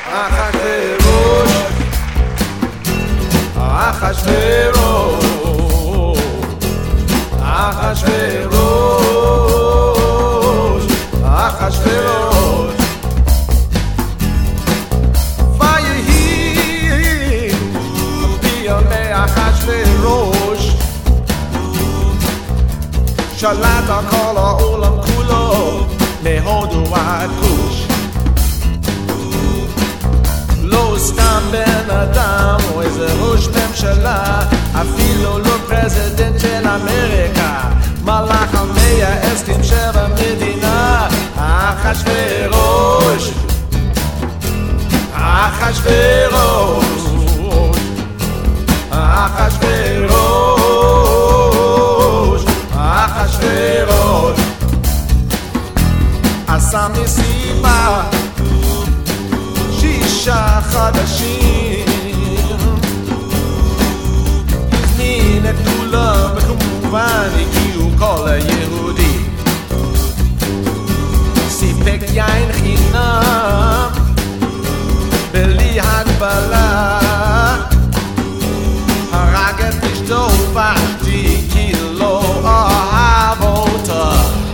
שלט על כל העולם כולו, מהודו ועד כוש. לא סתם בן אדם או איזה ראש ממשלה, אפילו לא פרזידנט של אמריקה, מלך המייסדים של המדינה, אחשוורוש, אחשוורוש, אחשוורוש, אחשוורוש. עשה מסיבה 6 חודשים, הזמין את כולם וכמובן הגיעו כל היהודים, סיפק יין חינם בלי הגבלה, הרג את אשתו ופשטי כי לא אהב אותה.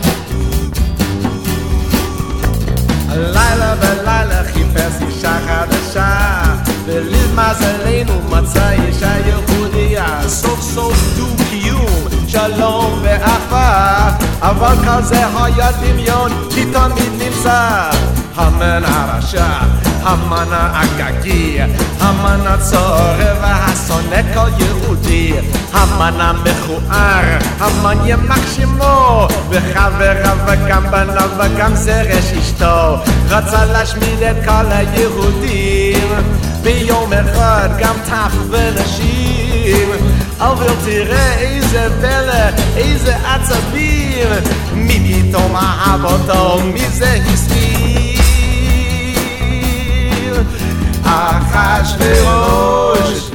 לילה בלילה חיפש אישה חדשה, ולמזלנו מצא אישה יהודיה, סוף סוף דו-קיום, שלום ואהבה, אבל כל זה היה דמיון, כי תמיד נמצא המן הרשע, המן האגגי, המן הצורר והשונא כל יהודי, המן המכוער, המן ימח שמו, וחבריו וגם בניו וגם זרש אשתו, רצה להשמיד את כל היהודים, ביום אחד גם טף ונשים, אבל תראה איזה פלא, איזה עצבים, מי פתאום אהב אותו, מי זה הסכים? אחשוורוש,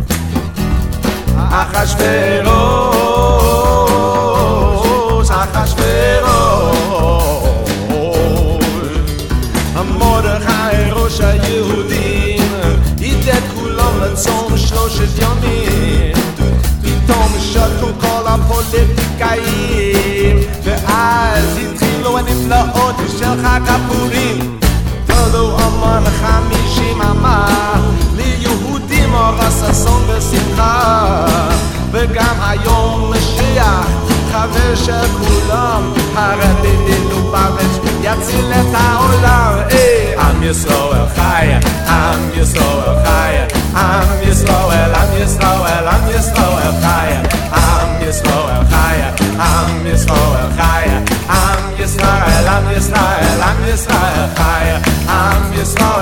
אחשוורוש, אחשוורוש, מרדכי ראש היהודים עידד כולם לצום 3 ימים, פתאום שתו כל הפוליטיקאים, ואז התחילו הנפלאות של חג הפורים. תודו אמן 50 אמר ליהודים אורס אסון ושמחה, וגם היום משיח חבר של כולם, הרבינו בבץ' יציל את העולם. עם ישראל חי, עם ישראל חי, עם ישראל, עם ישראל, עם ישראל חי, עם ישראל חי, עם ישראל חי, עם ישראל, עם ישראל, עם ישראל חי, עם ישראל.